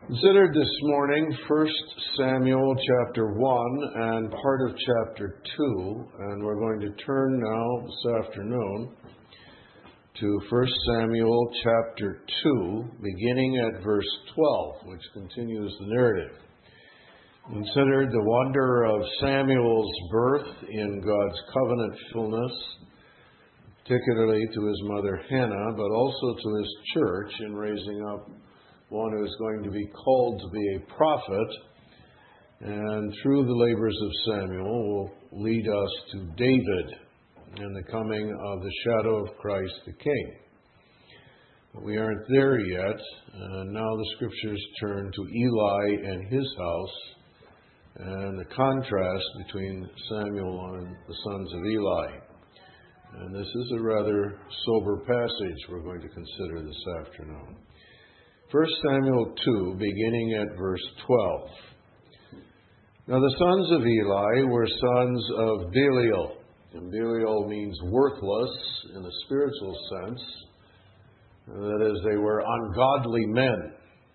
Considered this morning 1 Samuel chapter 1 and part of chapter 2, and we're going to turn now this afternoon to 1 Samuel chapter 2, beginning at verse 12, which continues the narrative. Considered the wonder of Samuel's birth in God's covenant fullness, particularly to his mother Hannah, but also to his church in raising up one who is going to be called to be a prophet, and through the labors of Samuel will lead us to David and the coming of the shadow of Christ the King. But we aren't there yet, and now the scriptures turn to Eli and his house and the contrast between Samuel and the sons of Eli. And this is a rather sober passage we're going to consider this afternoon. 1 Samuel 2, beginning at verse 12. Now the sons of Eli were sons of Belial. And Belial means worthless in a spiritual sense. That is, they were ungodly men.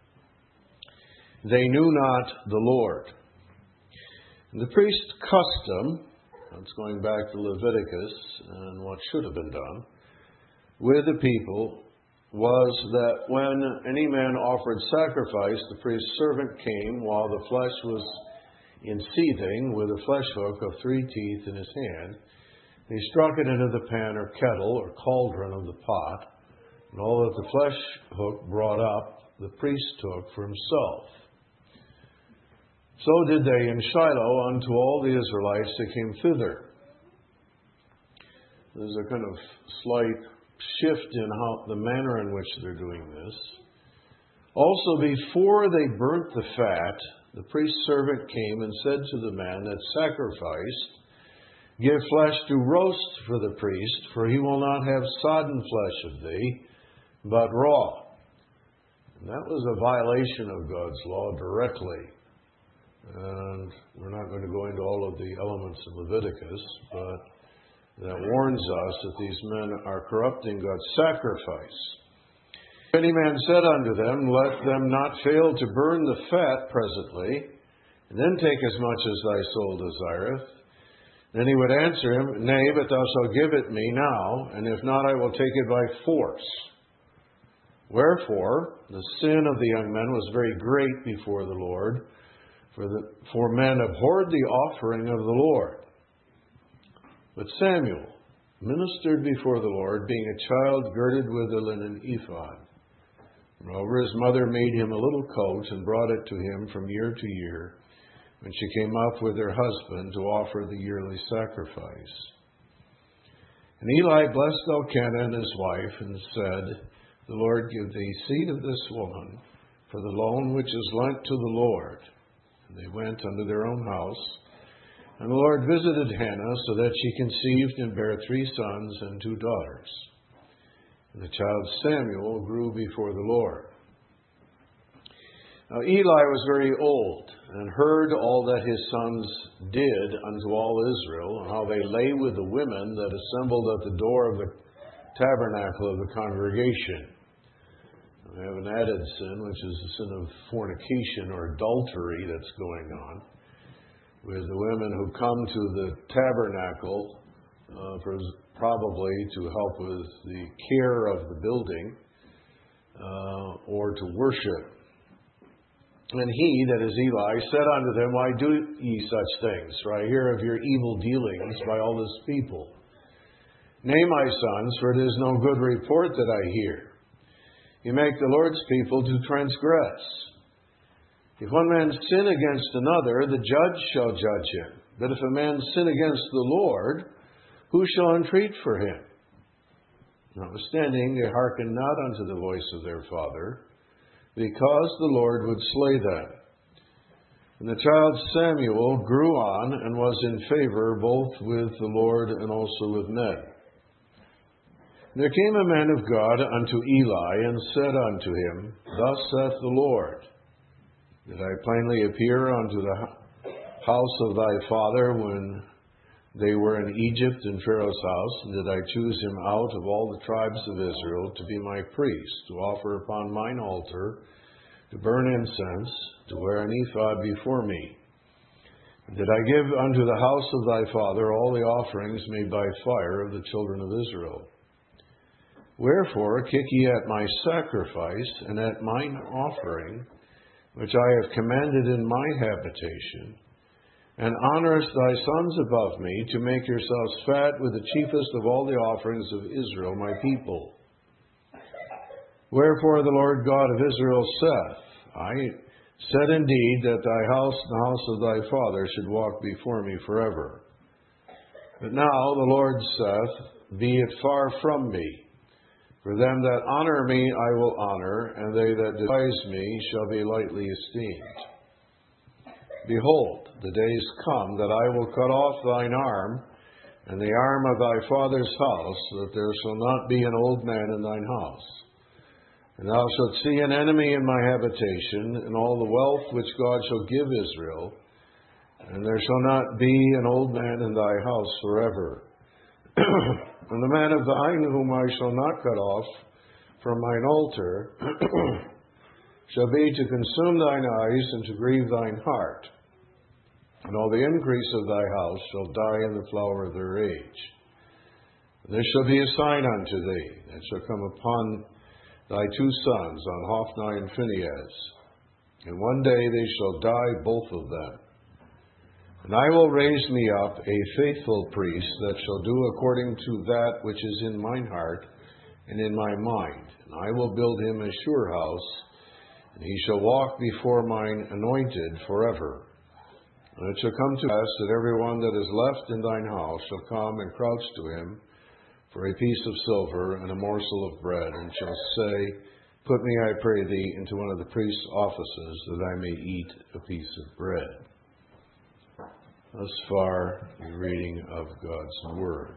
They knew not the Lord. And the priest's custom, that's going back to Leviticus and what should have been done, with the people was that when any man offered sacrifice, the priest's servant came while the flesh was in seething with a flesh hook of 3 teeth in his hand. He struck it into the pan or kettle or cauldron of the pot, and all that the flesh hook brought up, the priest took for himself. So did they in Shiloh unto all the Israelites that came thither. There's a kind of slight shift in the manner in which they're doing this. Also, before they burnt the fat, the priest's servant came and said to the man that sacrificed, Give flesh to roast for the priest, for he will not have sodden flesh of thee, but raw. And that was a violation of God's law directly. And we're not going to go into all of the elements of Leviticus, but that warns us that these men are corrupting God's sacrifice. If any man said unto them, Let them not fail to burn the fat presently, and then take as much as thy soul desireth, then he would answer him, Nay, but thou shalt give it me now, and if not, I will take it by force. Wherefore, the sin of the young men was very great before the Lord, for men abhorred the offering of the Lord. But Samuel ministered before the Lord, being a child girded with a linen ephod. Moreover, his mother made him a little coat and brought it to him from year to year, when she came up with her husband to offer the yearly sacrifice. And Eli blessed Elkanah and his wife, and said, The Lord give thee seed of this woman for the loan which is lent to the Lord. And they went unto their own house. And the Lord visited Hannah, so that she conceived and bare 3 sons and 2 daughters. And the child Samuel grew before the Lord. Now Eli was very old, and heard all that his sons did unto all Israel, and how they lay with the women that assembled at the door of the tabernacle of the congregation. We have an added sin, which is the sin of fornication or adultery that's going on, with the women who come to the tabernacle probably to help with the care of the building or to worship. And he, that is Eli, said unto them, Why do ye such things? For I hear of your evil dealings by all this people. Nay, my sons, for it is no good report that I hear. You make the Lord's people to transgress. If one man sin against another, the judge shall judge him. But if a man sin against the Lord, who shall entreat for him? Notwithstanding, they hearkened not unto the voice of their father, because the Lord would slay them. And the child Samuel grew on, and was in favor both with the Lord and also with men. And there came a man of God unto Eli, and said unto him, Thus saith the Lord, Did I plainly appear unto the house of thy father when they were in Egypt in Pharaoh's house? And did I choose him out of all the tribes of Israel to be my priest, to offer upon mine altar to burn incense, to wear an ephod before me. Did I give unto the house of thy father all the offerings made by fire of the children of Israel? Wherefore kick ye at my sacrifice, and at mine offering, which I have commanded in my habitation, and honourest thy sons above me, to make yourselves fat with the chiefest of all the offerings of Israel, my people. Wherefore the Lord God of Israel saith, I said indeed that thy house and the house of thy father should walk before me forever. But now the Lord saith, Be it far from me. For them that honour me I will honour, and they that despise me shall be lightly esteemed. Behold, the days come that I will cut off thine arm, and the arm of thy father's house, that there shall not be an old man in thine house. And thou shalt see an enemy in my habitation, and all the wealth which God shall give Israel, and there shall not be an old man in thy house forever. And the man of thine whom I shall not cut off from mine altar shall be to consume thine eyes and to grieve thine heart. And all the increase of thy house shall die in the flower of their age. And this shall be a sign unto thee, that shall come upon thy two sons, on Hophni and Phinehas. And one day they shall die, both of them. And I will raise me up a faithful priest that shall do according to that which is in mine heart and in my mind. And I will build him a sure house, and he shall walk before mine anointed forever. And it shall come to pass that every one that is left in thine house shall come and crouch to him for a piece of silver and a morsel of bread, and shall say, Put me, I pray thee, into one of the priest's offices, that I may eat a piece of bread. Thus far, the reading of God's Word.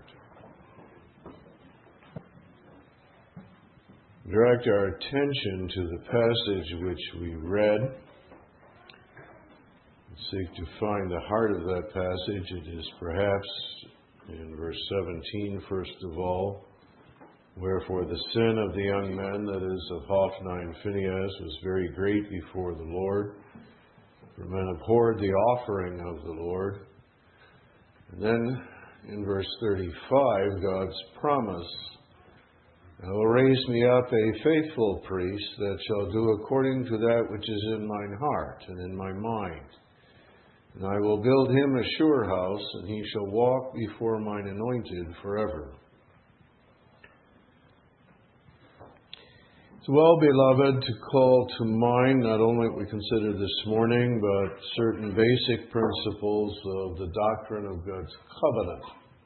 Direct our attention to the passage which we read. Seek to find the heart of that passage. It is perhaps in verse 17, first of all, wherefore the sin of the young men, that is, of Hophni and Phinehas, was very great before the Lord. For men abhorred the offering of the Lord. And then in verse 35, God's promise, I will raise me up a faithful priest that shall do according to that which is in mine heart and in my mind. And I will build him a sure house, and he shall walk before mine anointed forever. It's well, beloved, to call to mind not only what we considered this morning, but certain basic principles of the doctrine of God's covenant.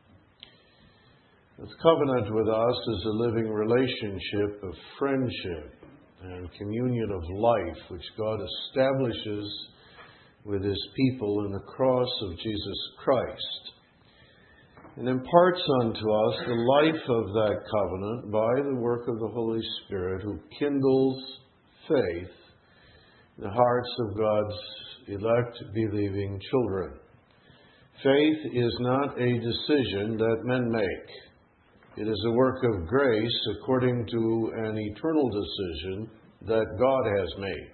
His covenant with us is a living relationship of friendship and communion of life, which God establishes with his people in the cross of Jesus Christ, and imparts unto us the life of that covenant by the work of the Holy Spirit, who kindles faith in the hearts of God's elect believing children. Faith is not a decision that men make. It is a work of grace according to an eternal decision that God has made.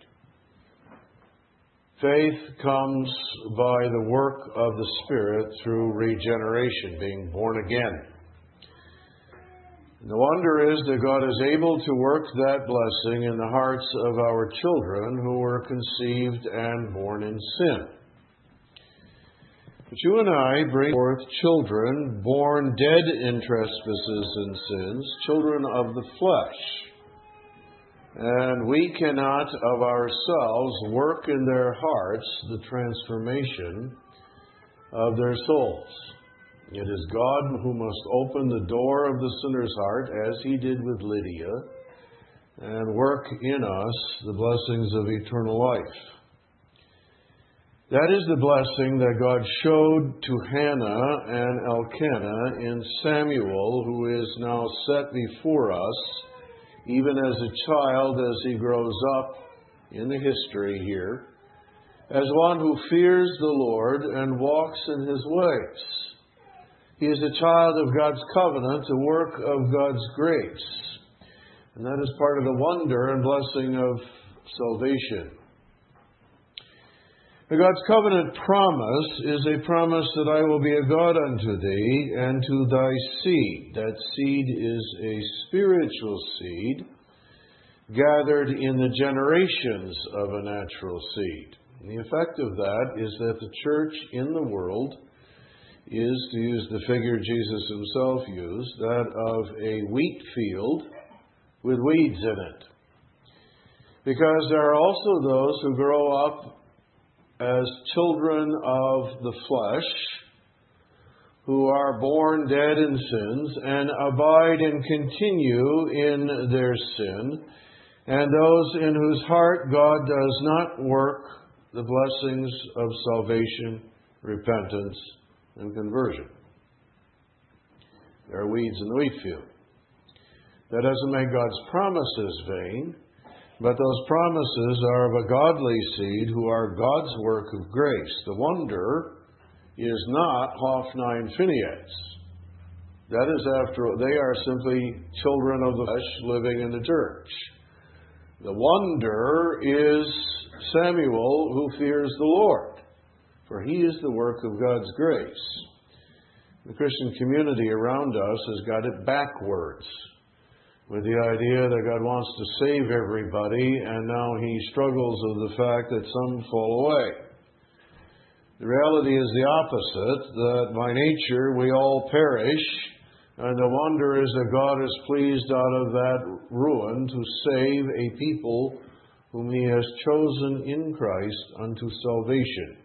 Faith comes by the work of the Spirit through regeneration, being born again. And the wonder is that God is able to work that blessing in the hearts of our children who were conceived and born in sin. But you and I bring forth children born dead in trespasses and sins, children of the flesh. And we cannot of ourselves work in their hearts the transformation of their souls. It is God who must open the door of the sinner's heart, as he did with Lydia, and work in us the blessings of eternal life. That is the blessing that God showed to Hannah and Elkanah in Samuel, who is now set before us, even as a child, as he grows up in the history here, as one who fears the Lord and walks in his ways. He is a child of God's covenant, the work of God's grace. And that is part of the wonder and blessing of salvation. God's covenant promise is a promise that I will be a God unto thee and to thy seed. That seed is a spiritual seed gathered in the generations of a natural seed. And the effect of that is that the church in the world is, to use the figure Jesus himself used, that of a wheat field with weeds in it. Because there are also those who grow up as children of the flesh, who are born dead in sins and abide and continue in their sin, and those in whose heart God does not work the blessings of salvation, repentance, and conversion. There are weeds in the wheat field. That doesn't make God's promises vain, but those promises are of a godly seed who are God's work of grace. The wonder is not Hophni and Phinehas. That is they are simply children of the flesh living in the church. The wonder is Samuel who fears the Lord, for he is the work of God's grace. The Christian community around us has got it backwards, with the idea that God wants to save everybody, and now he struggles with the fact that some fall away. The reality is the opposite, that by nature we all perish, and the wonder is that God is pleased out of that ruin to save a people whom he has chosen in Christ unto salvation.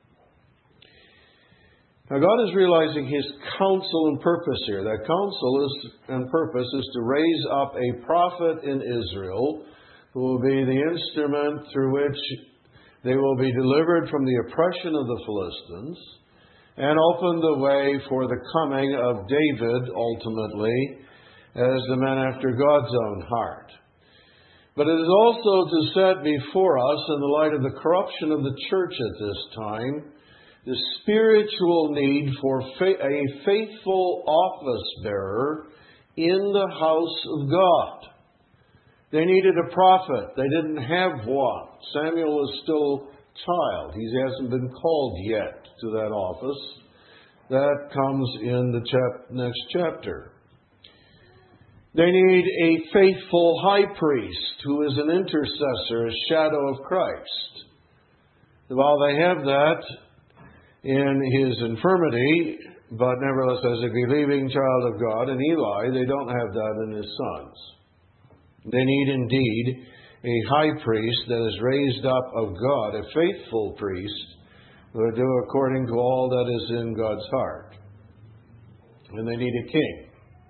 Now, God is realizing his counsel and purpose here. That counsel and purpose is to raise up a prophet in Israel who will be the instrument through which they will be delivered from the oppression of the Philistines and open the way for the coming of David, ultimately, as the man after God's own heart. But it is also to set before us, in the light of the corruption of the church at this time, the spiritual need for a faithful office bearer in the house of God. They needed a prophet. They didn't have one. Samuel is still a child. He hasn't been called yet to that office. That comes in the next chapter. They need a faithful high priest who is an intercessor, a shadow of Christ. While they have that in his infirmity, but nevertheless as a believing child of God, and Eli, they don't have that in his sons. They need indeed a high priest that is raised up of God, a faithful priest who will do according to all that is in God's heart. And they need a king.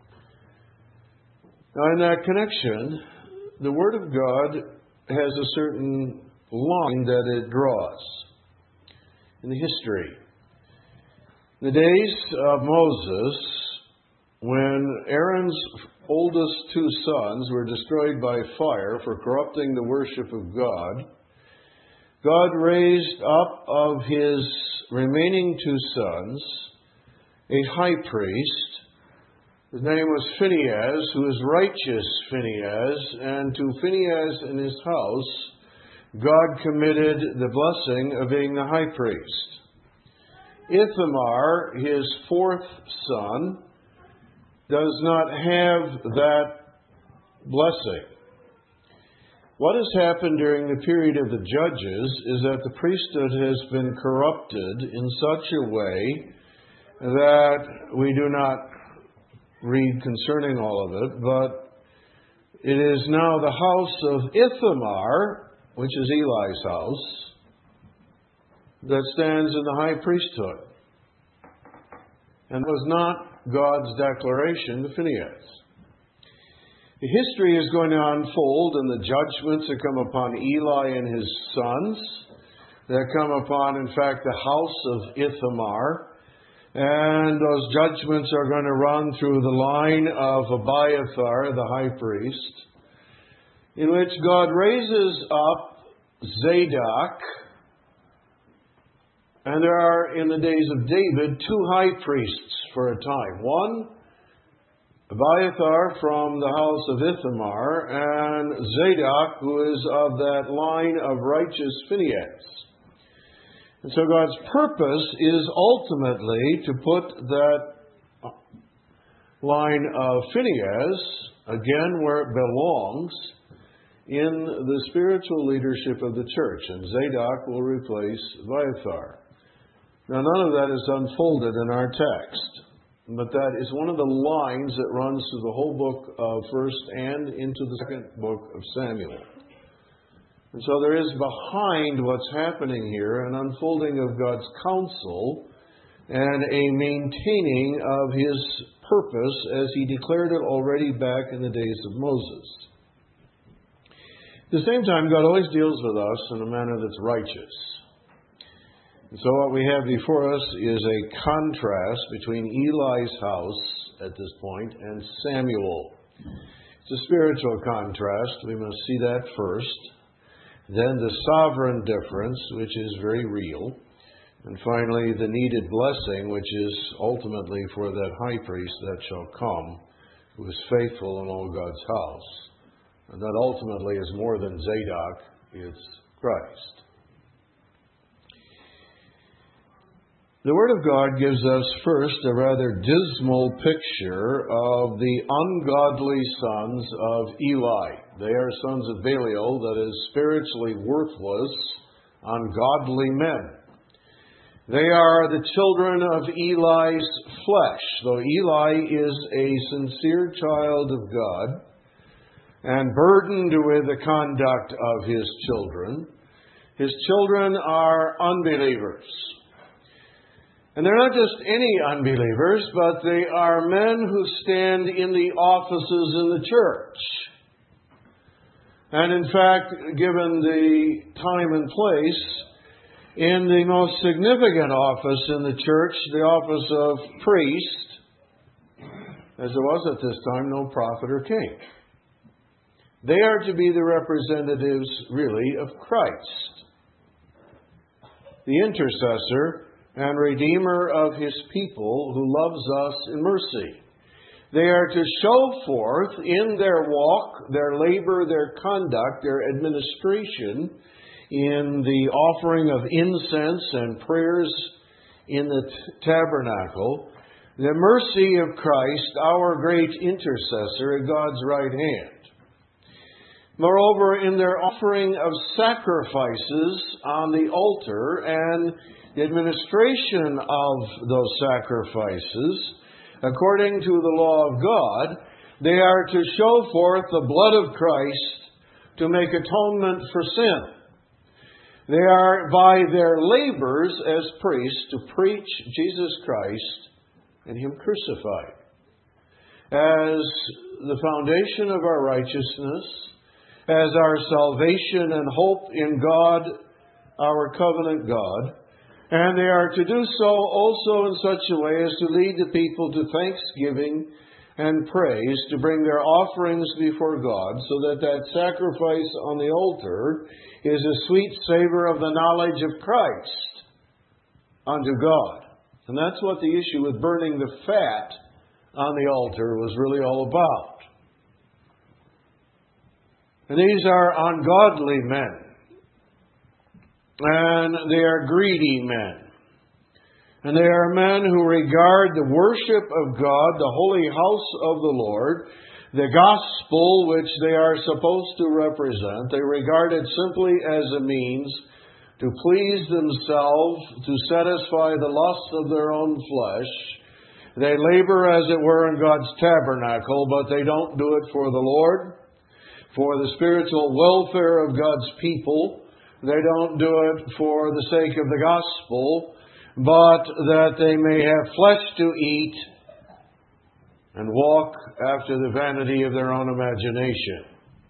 Now, in that connection, the Word of God has a certain line that it draws in the history. In the days of Moses, when Aaron's oldest two sons were destroyed by fire for corrupting the worship of God, God raised up of his remaining two sons a high priest. His name was Phinehas, who was righteous Phinehas, and to Phinehas and his house, God committed the blessing of being the high priest. Ithamar, his fourth son, does not have that blessing. What has happened during the period of the judges is that the priesthood has been corrupted in such a way that we do not read concerning all of it, but it is now the house of Ithamar, which is Eli's house, that stands in the high priesthood. And it was not God's declaration to Phinehas. The history is going to unfold in the judgments that come upon Eli and his sons, that come upon, in fact, the house of Ithamar. And those judgments are going to run through the line of Abiathar, the high priest, in which God raises up Zadok. And there are, in the days of David, two high priests for a time. One Abiathar from the house of Ithamar, and Zadok, who is of that line of righteous Phinehas. And so God's purpose is ultimately to put that line of Phinehas, again where it belongs, in the spiritual leadership of the church. And Zadok will replace Abiathar. Now none of that is unfolded in our text. But that is one of the lines that runs through the whole book of 1st and into the 2nd book of Samuel. And so there is behind what's happening here an unfolding of God's counsel and a maintaining of His purpose as He declared it already back in the days of Moses. At the same time, God always deals with us in a manner that's righteous. And so what we have before us is a contrast between Eli's house at this point and Samuel. It's a spiritual contrast. We must see that first. Then the sovereign difference, which is very real. And finally, the needed blessing, which is ultimately for that high priest that shall come, who is faithful in all God's house. And that ultimately is more than Zadok, it's Christ. The Word of God gives us first a rather dismal picture of the ungodly sons of Eli. They are sons of Belial, that is, spiritually worthless, ungodly men. They are the children of Eli's flesh, though Eli is a sincere child of God and burdened with the conduct of his children. His children are unbelievers. And they're not just any unbelievers, but they are men who stand in the offices in the church. And in fact, given the time and place, in the most significant office in the church, the office of priest, as there was at this time no prophet or king. They are to be the representatives, really, of Christ, the intercessor and Redeemer of His people, who loves us in mercy. They are to show forth in their walk, their labor, their conduct, their administration, in the offering of incense and prayers in the tabernacle, the mercy of Christ, our great intercessor, at God's right hand. Moreover, in their offering of sacrifices on the altar and the administration of those sacrifices, according to the law of God, they are to show forth the blood of Christ to make atonement for sin. They are, by their labors as priests, to preach Jesus Christ and Him crucified as the foundation of our righteousness, as our salvation and hope in God, our covenant God. And they are to do so also in such a way as to lead the people to thanksgiving and praise, to bring their offerings before God, so that that sacrifice on the altar is a sweet savor of the knowledge of Christ unto God. And that's what the issue with burning the fat on the altar was really all about. And these are ungodly men. And they are greedy men. And they are men who regard the worship of God, the holy house of the Lord, the gospel which they are supposed to represent. They regard it simply as a means to please themselves, to satisfy the lust of their own flesh. They labor, as it were, in God's tabernacle, but they don't do it for the Lord, for the spiritual welfare of God's people. They don't do it for the sake of the gospel, but that they may have flesh to eat and walk after the vanity of their own imagination.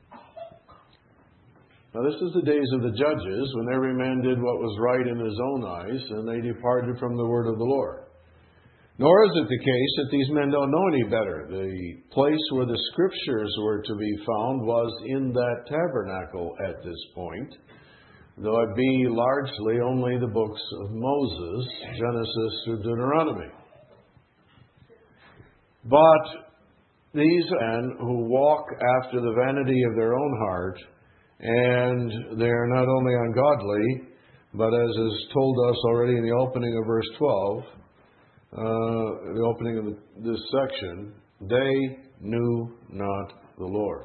Now, this is the days of the judges, when every man did what was right in his own eyes, and they departed from the word of the Lord. Nor is it the case that these men don't know any better. The place where the Scriptures were to be found was in that tabernacle at this point, though it be largely only the books of Moses, Genesis through Deuteronomy. But These men who walk after the vanity of their own heart, and they are not only ungodly, but as is told us already in the opening of verse 12, the opening of this section, they knew not the Lord.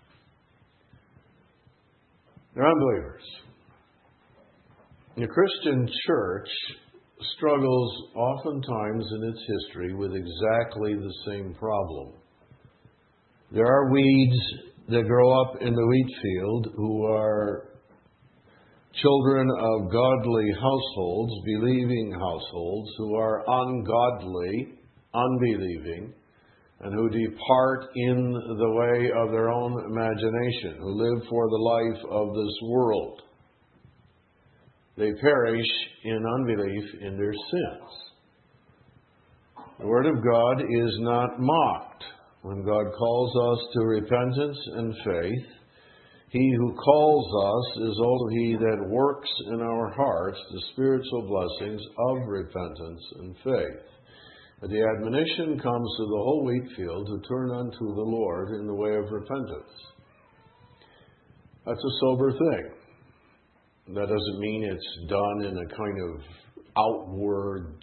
They're unbelievers. The Christian church struggles oftentimes in its history with exactly the same problem. There are weeds that grow up in the wheat field who are children of godly households, believing households, who are ungodly, unbelieving, and who depart in the way of their own imagination, who live for the life of this world. They perish in unbelief in their sins. The Word of God is not mocked. When God calls us to repentance and faith, He who calls us is also He that works in our hearts the spiritual blessings of repentance and faith. But the admonition comes to the whole wheat field to turn unto the Lord in the way of repentance. That's a sober thing. That doesn't mean it's done in a kind of outward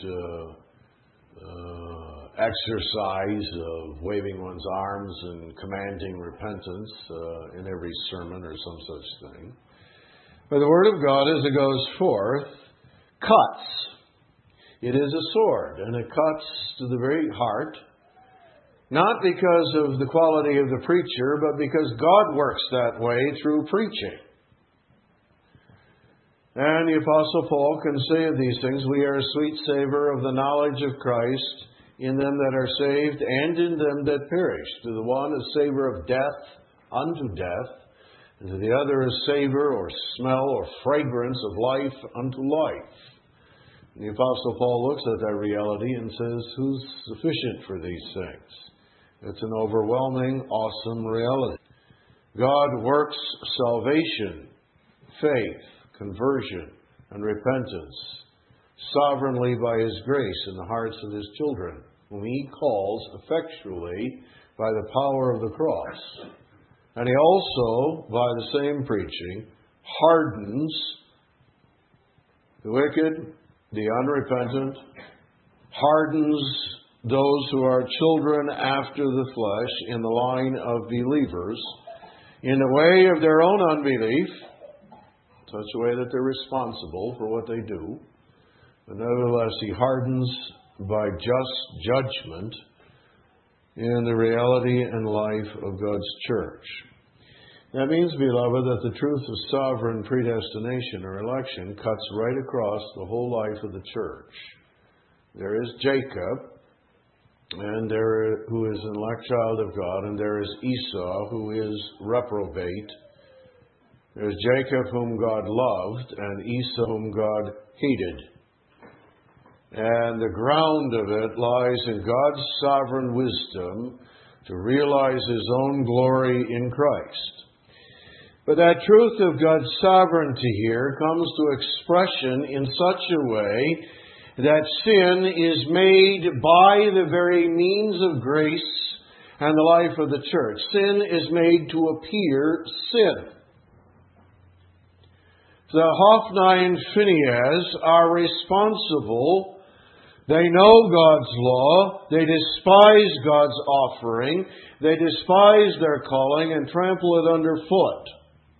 exercise of waving one's arms and commanding repentance in every sermon or some such thing. But the Word of God, as it goes forth, cuts. It is a sword, and it cuts to the very heart, not because of the quality of the preacher, but because God works that way through preaching. And the Apostle Paul can say of these things, we are a sweet savor of the knowledge of Christ in them that are saved and in them that perish. To the one a savor of death unto death, and to the other a savor or smell or fragrance of life unto life. And the Apostle Paul looks at that reality and says, who's sufficient for these things? It's an overwhelming, awesome reality. God works salvation, faith, conversion, and repentance sovereignly by His grace in the hearts of His children, whom He calls effectually by the power of the cross. And He also, by the same preaching, hardens the wicked, the unrepentant, hardens those who are children after the flesh in the line of believers in the way of their own unbelief, such a way that they're responsible for what they do. But nevertheless, He hardens by just judgment in the reality and life of God's church. That means, beloved, that the truth of sovereign predestination or election cuts right across the whole life of the church. There is Jacob, and who is an elect child of God, and there is Esau, who is reprobate. There's Jacob whom God loved, and Esau whom God hated. And the ground of it lies in God's sovereign wisdom to realize His own glory in Christ. But that truth of God's sovereignty here comes to expression in such a way that sin is made by the very means of grace and the life of the church. Sin is made to appear sin. The Hophni and Phinehas are responsible. They know God's law. They despise God's offering. They despise their calling and trample it underfoot.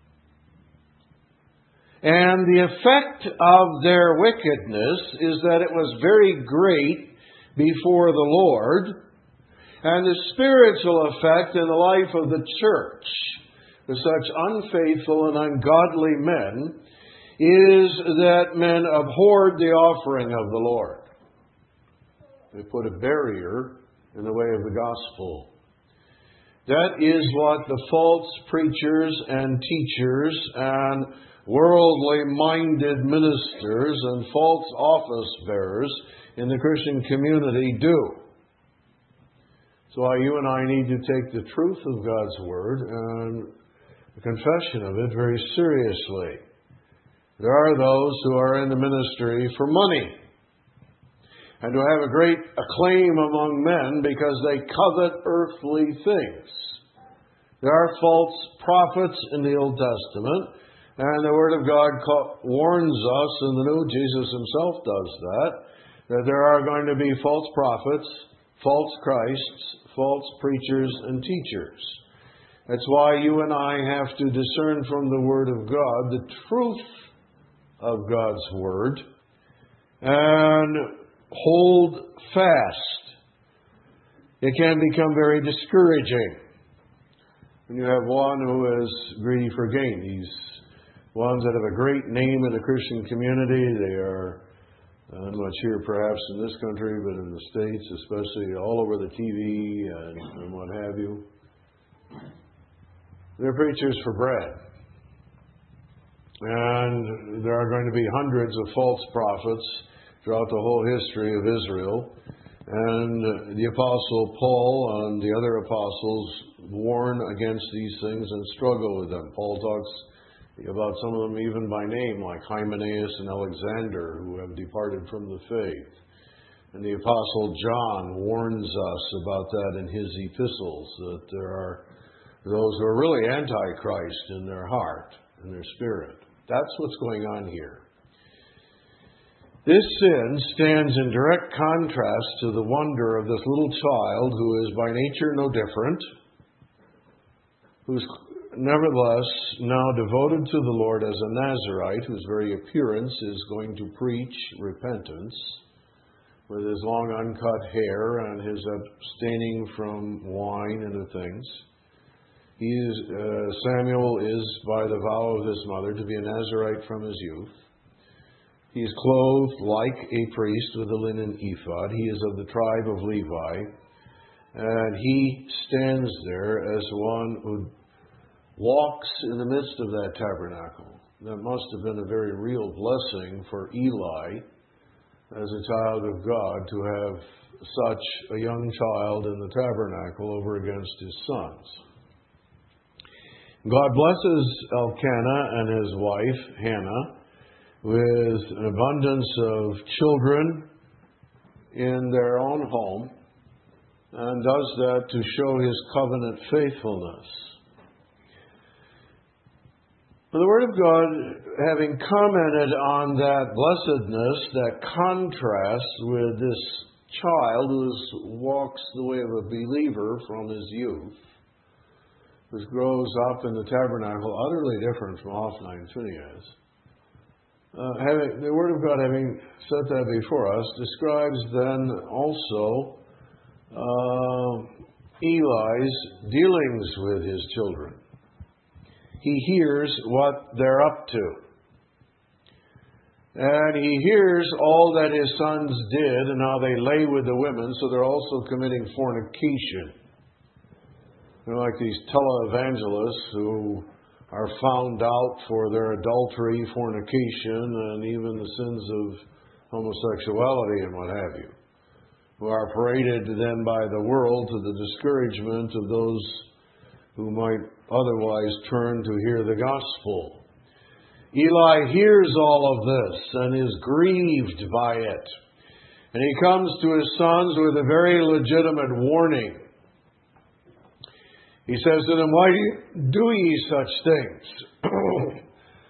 And the effect of their wickedness is that it was very great before the Lord. And the spiritual effect in the life of the church with such unfaithful and ungodly men is that men abhorred the offering of the Lord. They put a barrier in the way of the gospel. That is what the false preachers and teachers and worldly-minded ministers and false office bearers in the Christian community do. So you and I need to take the truth of God's Word and the confession of it very seriously. There are those who are in the ministry for money. and to have a great acclaim among men because they covet earthly things. There are false prophets in the Old Testament, and the Word of God warns us in the New, Jesus himself does that there are going to be false prophets, false Christs, false preachers and teachers. That's why you and I have to discern from the Word of God the truth of God's Word and hold fast. It can become very discouraging when you have one who is greedy for gain. These ones that have a great name in the Christian community, they are not much here perhaps in this country, but in the States, especially all over the TV and what have you. They're preachers for bread. And there are going to be hundreds of false prophets throughout the whole history of Israel. And the Apostle Paul and the other apostles warn against these things and struggle with them. Paul talks about some of them even by name, like Hymenaeus and Alexander, who have departed from the faith. And the Apostle John warns us about that in his epistles, that there are those who are really antichrist in their heart, in their spirit. That's what's going on here. This sin stands in direct contrast to the wonder of this little child who is by nature no different, who's nevertheless now devoted to the Lord as a Nazarite, whose very appearance is going to preach repentance, with his long uncut hair and his abstaining from wine and other things. Samuel is, by the vow of his mother, to be a Nazarite from his youth. He is clothed like a priest with a linen ephod. He is of the tribe of Levi. And he stands there as one who walks in the midst of that tabernacle. That must have been a very real blessing for Eli, as a child of God, to have such a young child in the tabernacle over against his sons. God blesses Elkanah and his wife, Hannah, with an abundance of children in their own home, and does that to show his covenant faithfulness. The Word of God, having commented on that blessedness, that contrasts with this child who walks the way of a believer from his youth, which grows up in the tabernacle, utterly different from Hophni and Phinehas. The Word of God, having set that before us, describes then also Eli's dealings with his children. He hears what they're up to. And he hears all that his sons did and how they lay with the women, so they're also committing fornication. They're like these televangelists who are found out for their adultery, fornication, and even the sins of homosexuality and what have you, who are paraded then by the world to the discouragement of those who might otherwise turn to hear the gospel. Eli hears all of this and is grieved by it. And he comes to his sons with a very legitimate warning. He says to them, "Why do ye such things?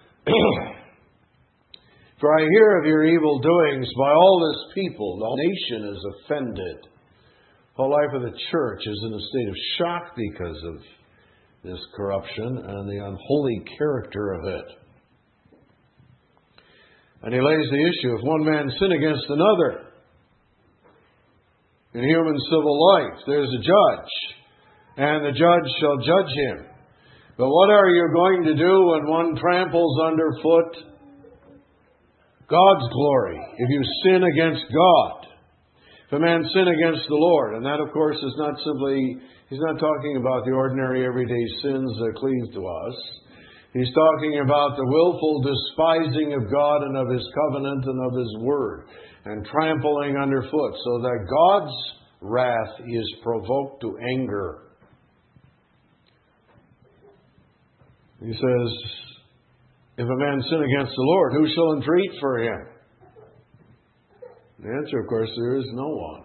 For I hear of your evil doings by all this people. The whole nation is offended. The whole life of the church is in a state of shock because of this corruption and the unholy character of it." And he lays the issue, if one man sin against another in human civil life, there's a judge, and the judge shall judge him. But what are you going to do when one tramples underfoot God's glory, if you sin against God? If a man sin against the Lord, and that of course is not simply, he's not talking about the ordinary everyday sins that cleave to us. He's talking about the willful despising of God and of His covenant and of His word, and trampling underfoot, so that God's wrath is provoked to anger. He says, if a man sin against the Lord, who shall entreat for him? The answer, of course, there is no one.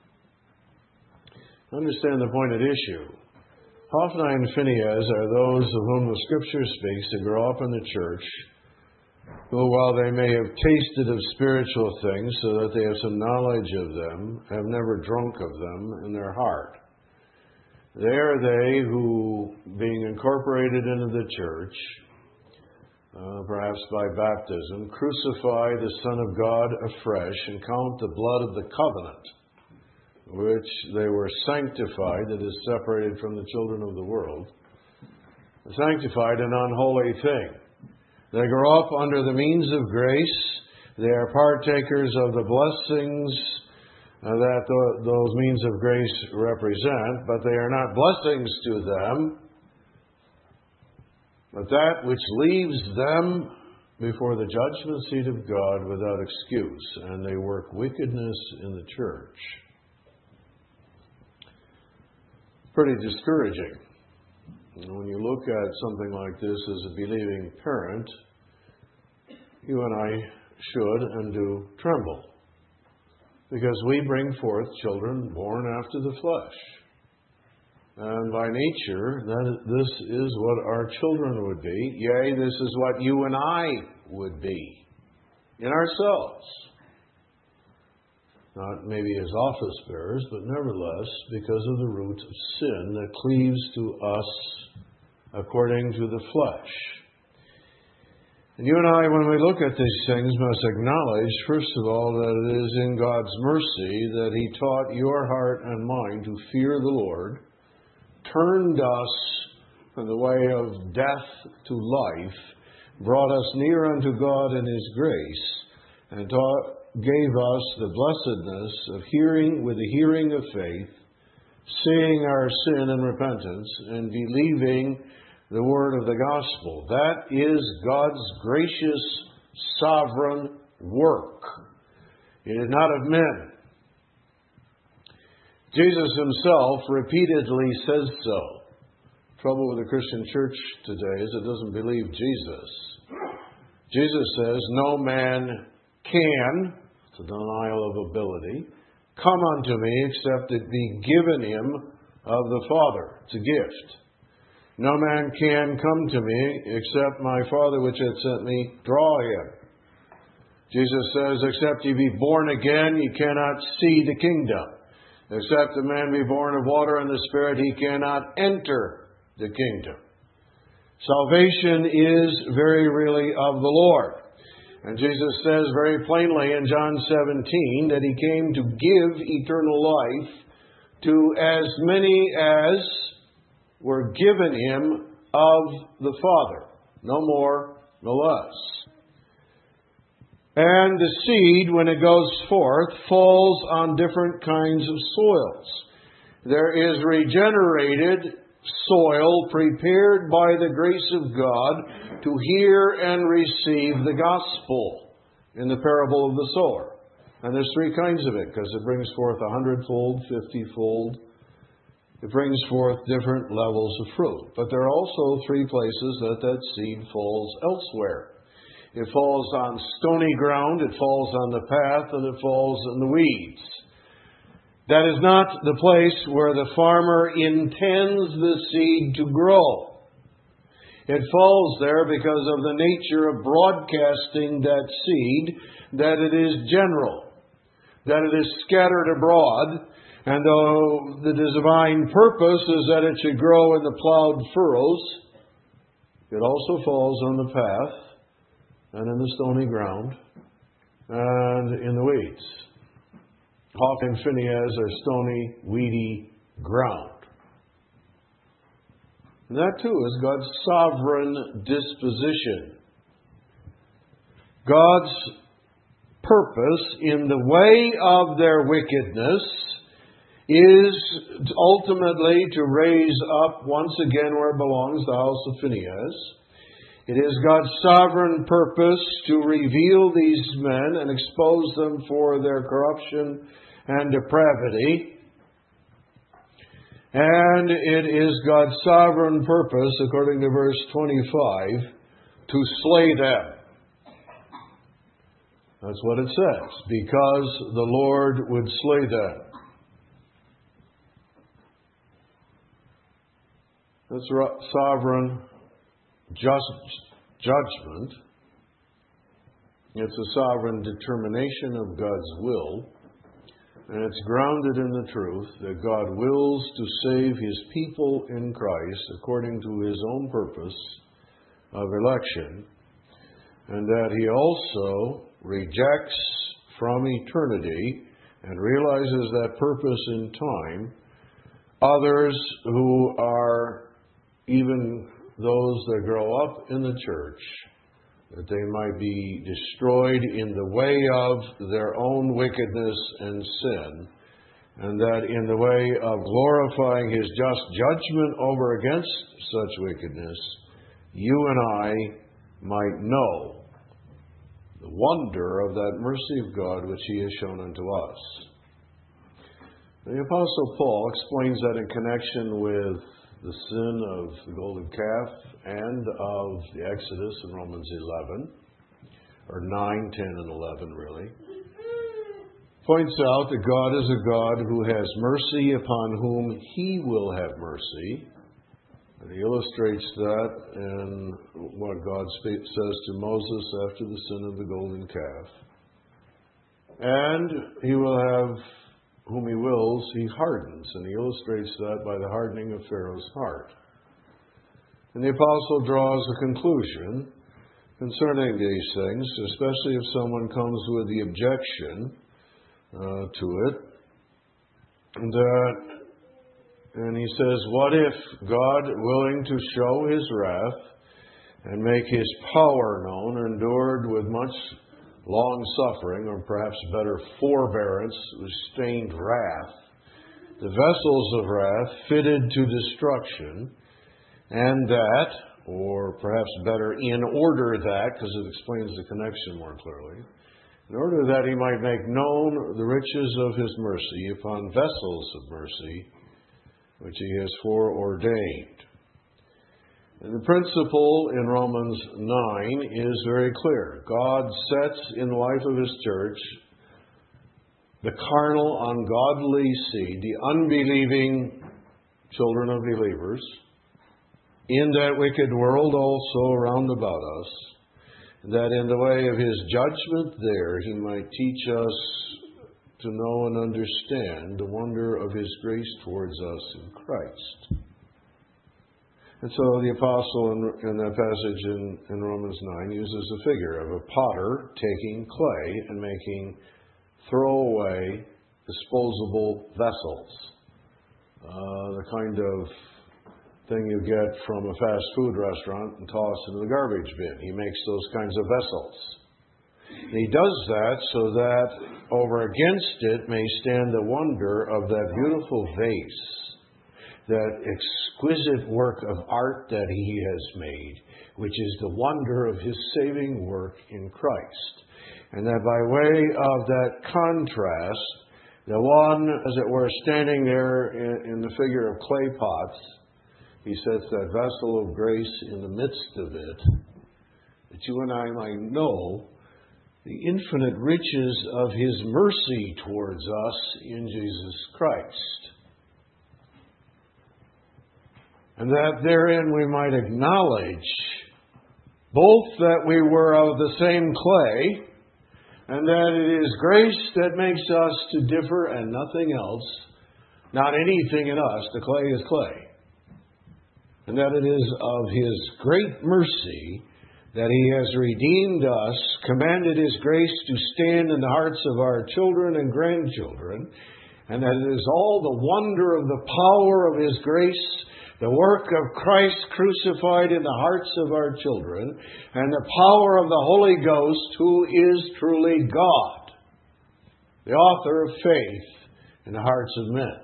Understand the point at issue. Hophni and Phinehas are those of whom the Scripture speaks who grow up in the church, who, while they may have tasted of spiritual things so that they have some knowledge of them, have never drunk of them in their heart. They are they who, being incorporated into the church, perhaps by baptism, crucify the Son of God afresh and count the blood of the covenant, which they were sanctified, that is, separated from the children of the world, sanctified an unholy thing. They grow up under the means of grace. They are partakers of the blessings that those means of grace represent, but they are not blessings to them, but that which leaves them before the judgment seat of God without excuse, and they work wickedness in the church. Pretty discouraging. When you look at something like this as a believing parent, you and I should and do tremble, because we bring forth children born after the flesh. And by nature, this is what our children would be. Yea, this is what you and I would be in ourselves. Not maybe as office bearers, but nevertheless, because of the root of sin that cleaves to us according to the flesh. And you and I, when we look at these things, must acknowledge, first of all, that it is in God's mercy that He taught your heart and mind to fear the Lord, turned us from the way of death to life, brought us near unto God in His grace, and gave us the blessedness of hearing with the hearing of faith, seeing our sin and repentance, and believing the word of the gospel. That is God's gracious, sovereign work. It is not of men. Jesus Himself repeatedly says so. Trouble with the Christian church today is it doesn't believe Jesus. Jesus says, no man can, it's a denial of ability, come unto me except it be given him of the Father. It's a gift. No man can come to me except my Father which hath sent me draw him. Jesus says, except ye be born again, ye cannot see the kingdom. Except a man be born of water and the Spirit, he cannot enter the kingdom. Salvation is very really of the Lord. And Jesus says very plainly in John 17 that He came to give eternal life to as many as were given Him of the Father. No more, no less. And the seed, when it goes forth, falls on different kinds of soils. There is regenerated soil prepared by the grace of God to hear and receive the gospel in the parable of the sower. And there's three kinds of it, because it brings forth 100-fold, 50-fold. It brings forth different levels of fruit. But there are also three places that seed falls elsewhere. It falls on stony ground, it falls on the path, and it falls in the weeds. That is not the place where the farmer intends the seed to grow. It falls there because of the nature of broadcasting that seed, that it is general, that it is scattered abroad, and though the divine purpose is that it should grow in the plowed furrows, it also falls on the path, and in the stony ground, and in the weeds. Hophni and Phinehas are stony, weedy ground. And that too is God's sovereign disposition. God's purpose in the way of their wickedness is ultimately to raise up once again where it belongs, the house of Phinehas. It is God's sovereign purpose to reveal these men and expose them for their corruption and depravity. And it is God's sovereign purpose, according to verse 25, to slay them. That's what it says. Because the Lord would slay them. That's sovereign judgment. It's a sovereign determination of God's will. And it's grounded in the truth that God wills to save His people in Christ according to His own purpose of election. And that He also rejects from eternity and realizes that purpose in time others who are even those that grow up in the church, that they might be destroyed in the way of their own wickedness and sin, and that in the way of glorifying His just judgment over against such wickedness, you and I might know the wonder of that mercy of God which He has shown unto us. The Apostle Paul explains that in connection with the sin of the golden calf and of the Exodus in Romans 11, or 9, 10, and 11 really, points out that God is a God who has mercy upon whom He will have mercy. And he illustrates that in what God says to Moses after the sin of the golden calf. And He will have whom He wills, He hardens. And He illustrates that by the hardening of Pharaoh's heart. And the apostle draws a conclusion concerning these things, especially if someone comes with the objection to it. And he says, what if God, willing to show His wrath and make His power known, endured with much long suffering, or perhaps better, forbearance, restrained wrath, the vessels of wrath fitted to destruction, and that, or perhaps better, in order that, because it explains the connection more clearly, in order that He might make known the riches of His mercy upon vessels of mercy, which He has foreordained. And the principle in Romans 9 is very clear. God sets in the life of His church the carnal, ungodly seed, the unbelieving children of believers, in that wicked world also round about us, that in the way of His judgment there He might teach us to know and understand the wonder of His grace towards us in Christ. And so the apostle in that passage in Romans 9 uses a figure of a potter taking clay and making throwaway, disposable vessels. The kind of thing you get from a fast food restaurant and toss into the garbage bin. He makes those kinds of vessels. And He does that so that over against it may stand the wonder of that beautiful vase, that exquisite work of art that He has made, which is the wonder of His saving work in Christ. And that by way of that contrast, the one, as it were, standing there in the figure of clay pots, He sets that vessel of grace in the midst of it, that you and I might know the infinite riches of His mercy towards us in Jesus Christ. And that therein we might acknowledge both that we were of the same clay, and that it is grace that makes us to differ and nothing else, not anything in us. The clay is clay. And that it is of His great mercy that He has redeemed us, commanded His grace to stand in the hearts of our children and grandchildren, and that it is all the wonder of the power of His grace, the work of Christ crucified in the hearts of our children, and the power of the Holy Ghost, who is truly God, the author of faith in the hearts of men.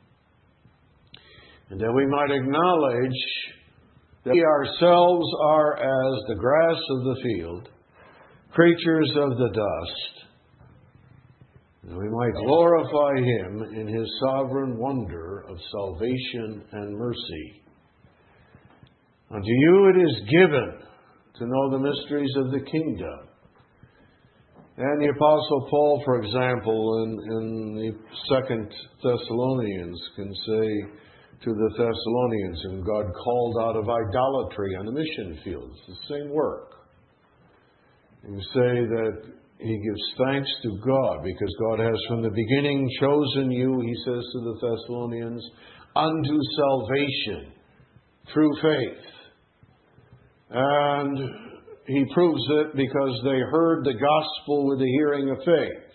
And that we might acknowledge that we ourselves are as the grass of the field, creatures of the dust, that we might glorify Him in His sovereign wonder of salvation and mercy. Unto you it is given to know the mysteries of the kingdom, And the Apostle Paul, for example, in the 2 Thessalonians, can say to the Thessalonians, whom God called out of idolatry on the mission field, it's the same work. You say that he gives thanks to God because God has from the beginning chosen you, he says to the Thessalonians, unto salvation through faith. And he proves it because they heard the gospel with the hearing of faith.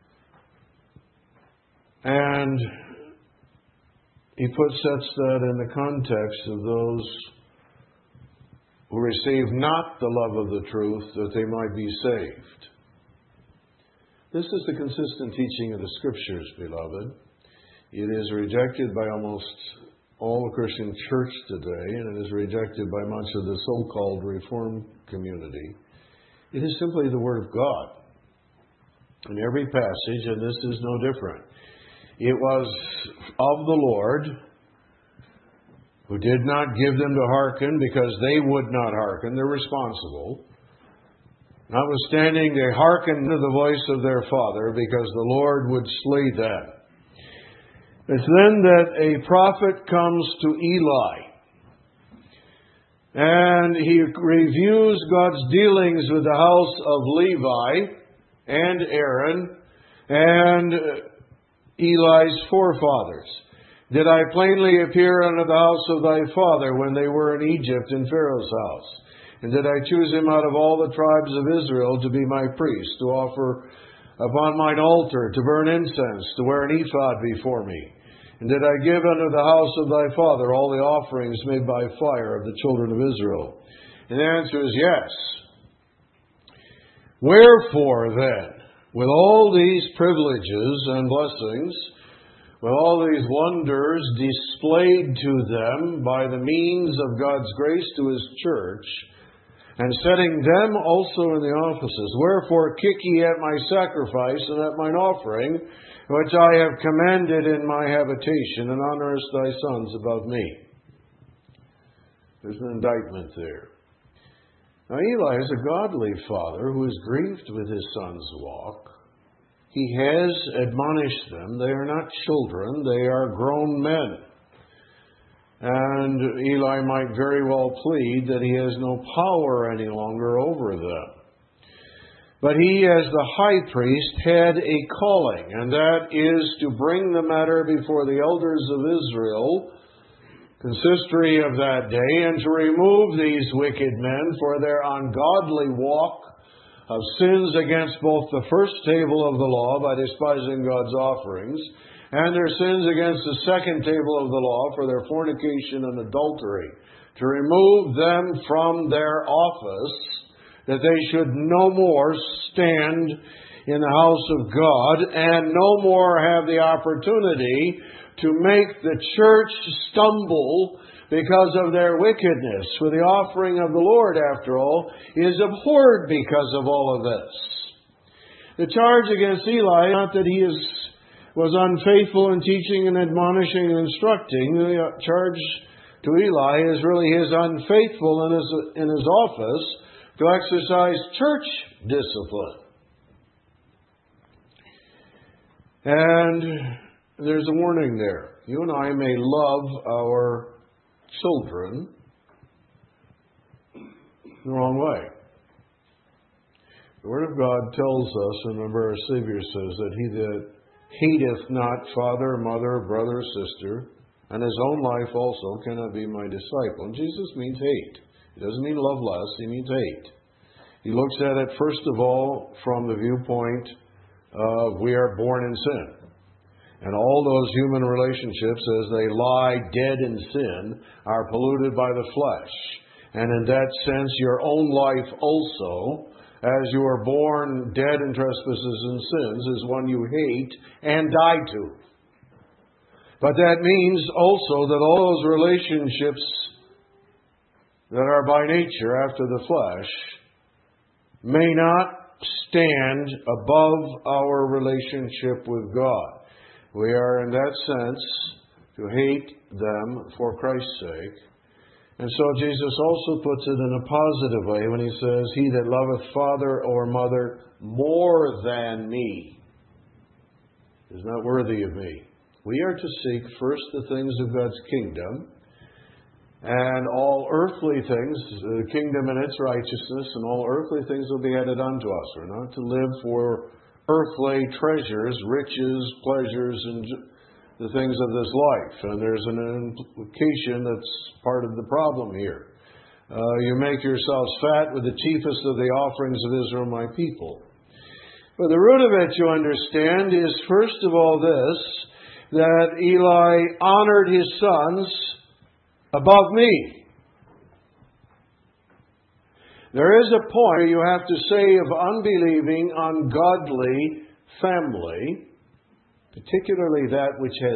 And he sets that in the context of those who receive not the love of the truth that they might be saved. This is the consistent teaching of the Scriptures, beloved. It is rejected by almost all the Christian church today, and it is rejected by much of the so-called Reformed community. It is simply the Word of God. In every passage, and this is no different, it was of the Lord, who did not give them to hearken because they would not hearken. They're responsible. Notwithstanding, they hearkened to the voice of their father because the Lord would slay them. It's then that a prophet comes to Eli, and he reviews God's dealings with the house of Levi and Aaron and Eli's forefathers. Did I plainly appear unto the house of thy father when they were in Egypt in Pharaoh's house? And did I choose him out of all the tribes of Israel to be my priest, to offer upon mine altar, to burn incense, to wear an ephod before me? And did I give unto the house of thy father all the offerings made by fire of the children of Israel? And the answer is yes. Wherefore then, with all these privileges and blessings, with all these wonders displayed to them by the means of God's grace to His church, and setting them also in the offices, wherefore kick ye at my sacrifice and at mine offering, which I have commanded in my habitation, and honourest thy sons above me. There's an indictment there. Now Eli is a godly father who is grieved with his son's walk. He has admonished them. They are not children, they are grown men. And Eli might very well plead that he has no power any longer over them. But he, as the high priest, had a calling, and that is to bring the matter before the elders of Israel, consistory of that day, and to remove these wicked men for their ungodly walk of sins against both the first table of the law by despising God's offerings, and their sins against the second table of the law for their fornication and adultery, to remove them from their office, that they should no more stand in the house of God and no more have the opportunity to make the church stumble because of their wickedness. For the offering of the Lord, after all, is abhorred because of all of this. The charge against Eli, not that he was unfaithful in teaching and admonishing and instructing. The charge to Eli is really his unfaithfulness in his office to exercise church discipline. And there's a warning there. You and I may love our children the wrong way. The Word of God tells us, remember our Savior says, that he that hateth not father, mother, brother, sister, and his own life also cannot be my disciple. And Jesus means hate. He doesn't mean love less, he means hate. He looks at it, first of all, from the viewpoint of we are born in sin. And all those human relationships, as they lie dead in sin, are polluted by the flesh. And in that sense, your own life also, as you are born dead in trespasses and sins, is one you hate and die to. But that means also that all those relationships that are by nature after the flesh may not stand above our relationship with God. We are, in that sense, to hate them for Christ's sake. And so Jesus also puts it in a positive way when he says, he that loveth father or mother more than me is not worthy of me. We are to seek first the things of God's kingdom, and all earthly things, the kingdom and its righteousness, and all earthly things will be added unto us. We're not to live for earthly treasures, riches, pleasures, and the things of this life. And there's an implication that's part of the problem here. You make yourselves fat with the chiefest of the offerings of Israel, my people. But the root of it, you understand, is first of all this, that Eli honored his sons above me. There is a point where you have to say of unbelieving, ungodly family, particularly that which has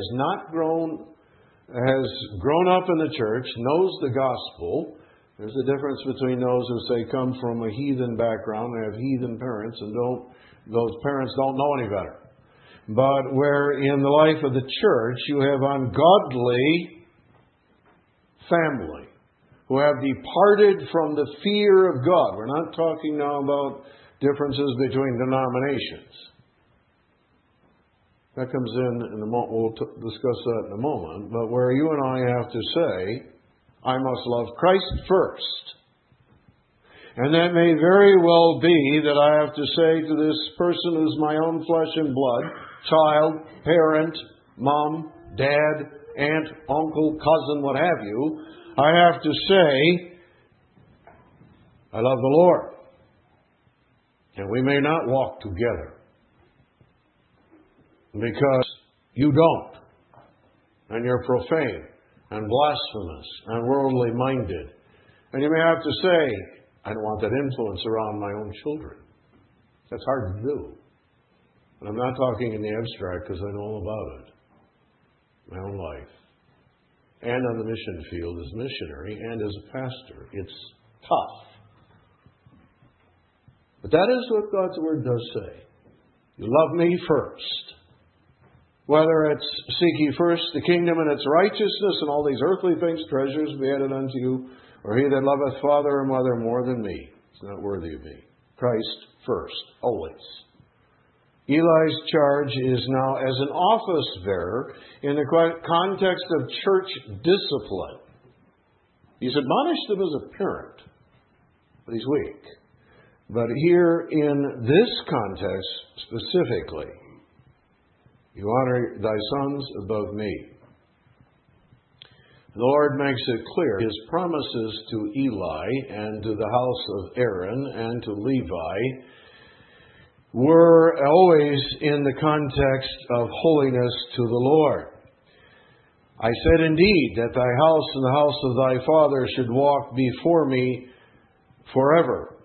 grown up in the church, knows the gospel. There's a difference between those who say come from a heathen background, they have heathen parents, and those parents don't know any better. But where in the life of the church you have ungodly family who have departed from the fear of God. We're not talking now about differences between denominations. That comes in a moment. We'll discuss that in a moment. But where you and I have to say, I must love Christ first. And that may very well be that I have to say to this person who's my own flesh and blood, child, parent, mom, dad, aunt, uncle, cousin, what have you, I have to say, I love the Lord. And we may not walk together because you don't. And you're profane and blasphemous and worldly minded. And you may have to say, I don't want that influence around my own children. That's hard to do. And I'm not talking in the abstract because I know all about it. My own life. And on the mission field as missionary and as a pastor. It's tough. But that is what God's Word does say. You love me first. Whether it's seek ye first the kingdom and its righteousness, and all these earthly things, treasures be added unto you, or he that loveth father or mother more than me is not worthy of me. Christ first, always. Eli's charge is now as an office bearer in the context of church discipline. He's admonished them as a parent, but he's weak. But here in this context specifically, you honor thy sons above me. The Lord makes it clear his promises to Eli and to the house of Aaron and to Levi were always in the context of holiness to the Lord. I said indeed that thy house and the house of thy father should walk before me forever.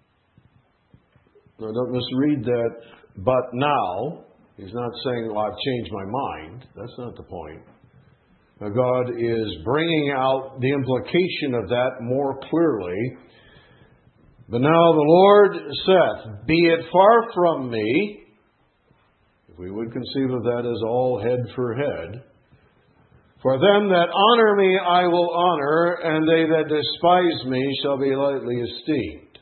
Now don't misread that, but now. He's not saying, well, I've changed my mind. That's not the point. God is bringing out the implication of that more clearly. But now the Lord saith, be it far from me, if we would conceive of that as all head for head, for them that honor me I will honor, and they that despise me shall be lightly esteemed.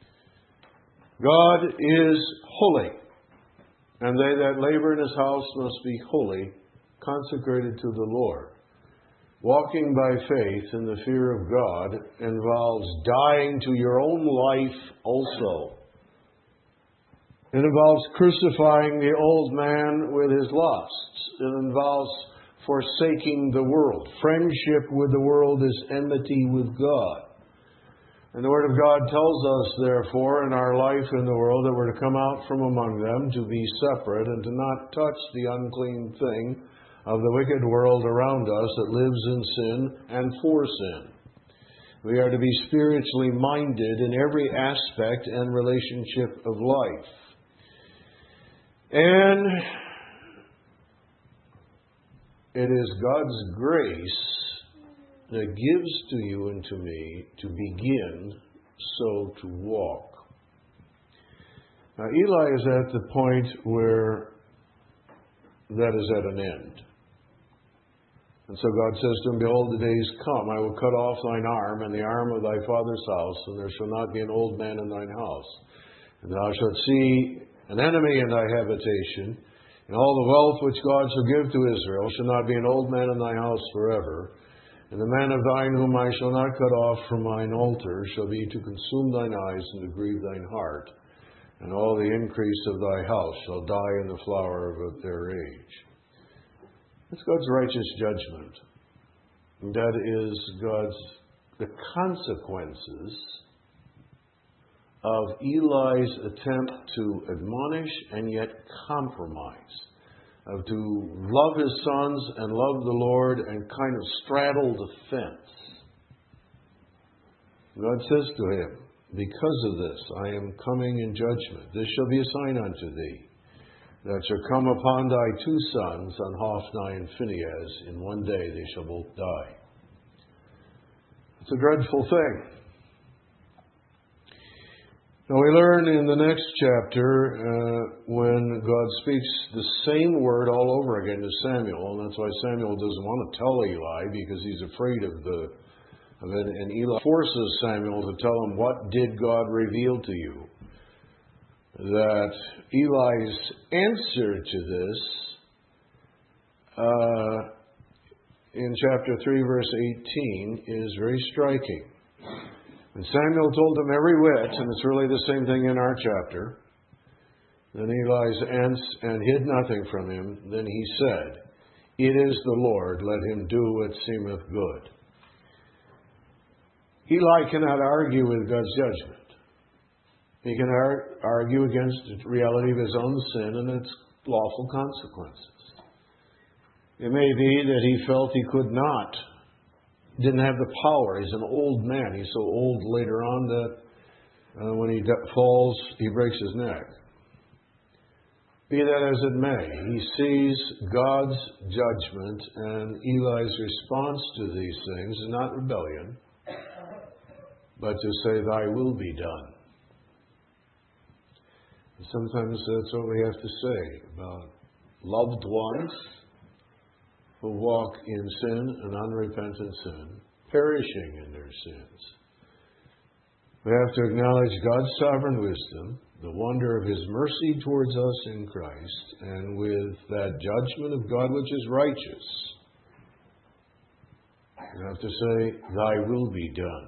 God is holy, and they that labor in his house must be holy, consecrated to the Lord. Walking by faith in the fear of God involves dying to your own life also. It involves crucifying the old man with his lusts. It involves forsaking the world. Friendship with the world is enmity with God. And the Word of God tells us, therefore, in our life in the world, that we're to come out from among them, to be separate, and to not touch the unclean thing of the wicked world around us that lives in sin and for sin. We are to be spiritually minded in every aspect and relationship of life. And it is God's grace that gives to you and to me to begin so to walk. Now, Eli is at the point where that is at an end. And so God says to him, behold, the days come, I will cut off thine arm and the arm of thy father's house, and there shall not be an old man in thine house. And thou shalt see an enemy in thy habitation, and all the wealth which God shall give to Israel shall not be an old man in thy house forever. And the man of thine whom I shall not cut off from mine altar shall be to consume thine eyes and to grieve thine heart. And all the increase of thy house shall die in the flower of their age. That's God's righteous judgment. And that is the consequences of Eli's attempt to admonish and yet compromise, of to love his sons and love the Lord and kind of straddle the fence. God says to him, because of this I am coming in judgment. This shall be a sign unto thee, that shall come upon thy two sons, on Hophni and Phinehas. In one day they shall both die. It's a dreadful thing. Now we learn in the next chapter when God speaks the same word all over again to Samuel, and that's why Samuel doesn't want to tell Eli, because he's afraid of it. And Eli forces Samuel to tell him, what did God reveal to you? That Eli's answer to this in chapter 3, verse 18, is very striking. And Samuel told him every whit, and it's really the same thing in our chapter. Then Eli's answered and hid nothing from him. Then he said, it is the Lord, let him do what seemeth good. Eli cannot argue with God's judgment. He can argue against the reality of his own sin and its lawful consequences. It may be that he felt he didn't have the power. He's an old man. He's so old later on that when he falls, he breaks his neck. Be that as it may, he sees God's judgment, and Eli's response to these things is not rebellion, but to say, thy will be done. And sometimes that's what we have to say about loved ones who walk in sin and unrepentant sin, perishing in their sins. We have to acknowledge God's sovereign wisdom, the wonder of his mercy towards us in Christ, and with that judgment of God which is righteous, we have to say, thy will be done.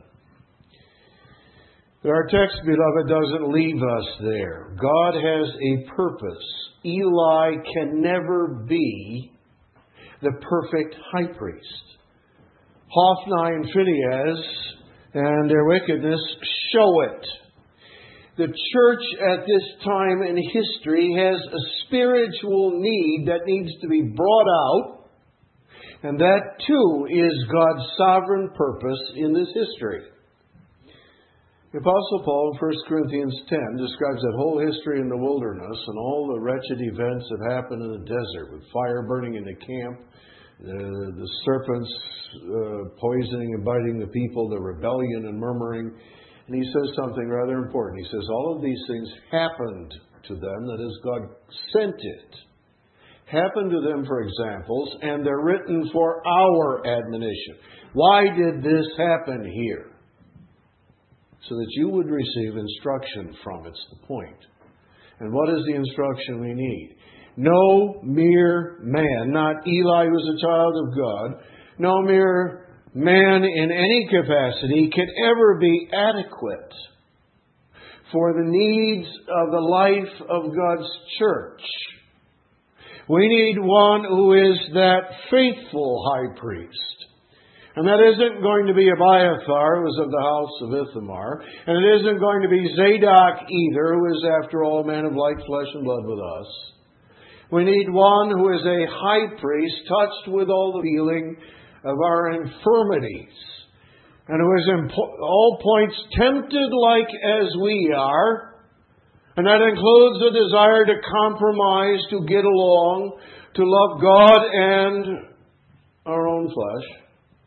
But our text, beloved, doesn't leave us there. God has a purpose. Eli can never be the perfect high priest. Hophni and Phinehas and their wickedness show it. The church at this time in history has a spiritual need that needs to be brought out, and that too is God's sovereign purpose in this history. The Apostle Paul in 1 Corinthians 10 describes that whole history in the wilderness and all the wretched events that happened in the desert, with fire burning in the camp, the serpents poisoning and biting the people, the rebellion and murmuring. And he says something rather important. He says all of these things happened to them, that is, God sent it. Happened to them for examples, and they're written for our admonition. Why did this happen here? So that you would receive instruction from it. It's the point. And what is the instruction we need? No mere man, not Eli who was a child of God, no mere man in any capacity can ever be adequate for the needs of the life of God's church. We need one who is that faithful high priest. And that isn't going to be Abiathar, who was of the house of Ithamar. And it isn't going to be Zadok either, who is, after all, a man of like flesh and blood with us. We need one who is a high priest, touched with all the feeling of our infirmities, and who is in all points tempted like as we are. And that includes a desire to compromise, to get along, to love God and our own flesh.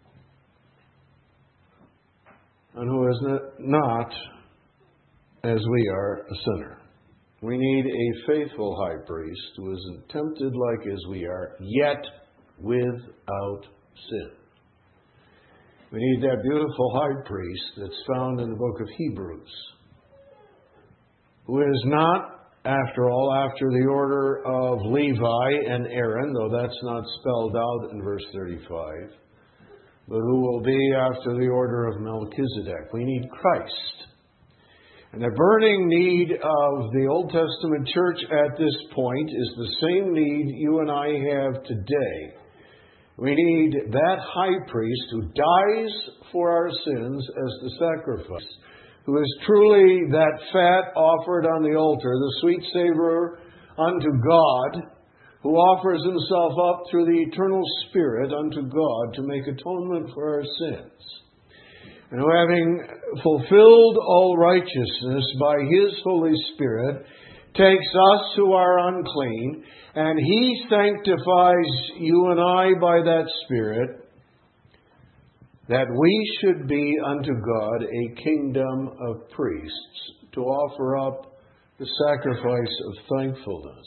And who is not, as we are, a sinner. We need a faithful high priest who is tempted like as we are, yet without sin. We need that beautiful high priest that's found in the book of Hebrews, who is not, after all, after the order of Levi and Aaron, though that's not spelled out in verse 35, but who will be after the order of Melchizedek. We need Christ. And the burning need of the Old Testament church at this point is the same need you and I have today. We need that high priest who dies for our sins as the sacrifice, who is truly that fat offered on the altar, the sweet savor unto God, who offers himself up through the eternal Spirit unto God to make atonement for our sins. And who, having fulfilled all righteousness by his Holy Spirit, takes us who are unclean, and he sanctifies you and I by that Spirit, that we should be unto God a kingdom of priests, to offer up the sacrifice of thankfulness.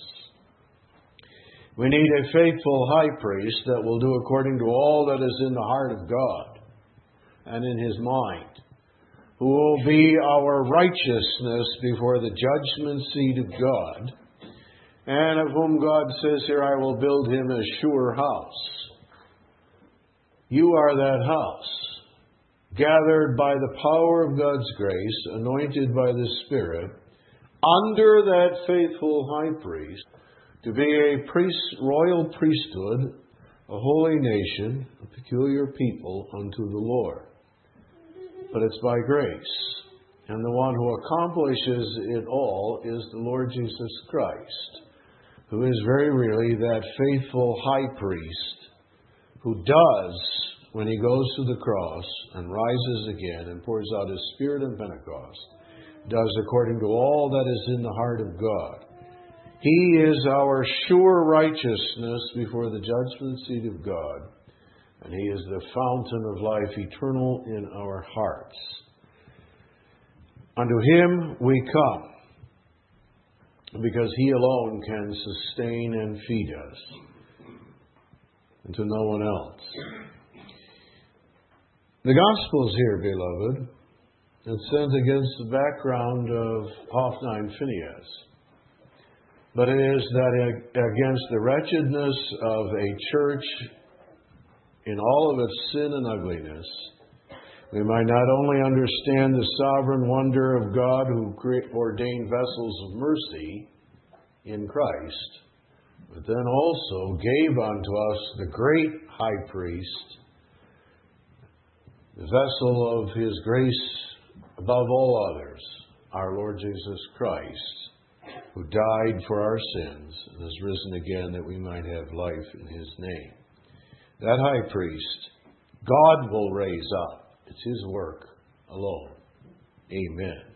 We need a faithful high priest that will do according to all that is in the heart of God and in his mind, who will be our righteousness before the judgment seat of God, and of whom God says here, I will build him a sure house. You are that house, gathered by the power of God's grace, anointed by the Spirit, under that faithful high priest, to be a royal priesthood, a holy nation, a peculiar people unto the Lord. But it's by grace. And the one who accomplishes it all is the Lord Jesus Christ, who is very really that faithful high priest who does, when he goes to the cross and rises again and pours out his Spirit in Pentecost, does according to all that is in the heart of God. He is our sure righteousness before the judgment seat of God, and he is the fountain of life eternal in our hearts. Unto him we come, because he alone can sustain and feed us, and to no one else. The Gospels here, beloved, is sent against the background of Hophni and Phinehas. But it is that against the wretchedness of a church in all of its sin and ugliness, we might not only understand the sovereign wonder of God who ordained vessels of mercy in Christ, but then also gave unto us the great high priest, the vessel of his grace above all others, our Lord Jesus Christ, who died for our sins and has risen again that we might have life in his name. That high priest, God will raise up. It's his work alone. Amen.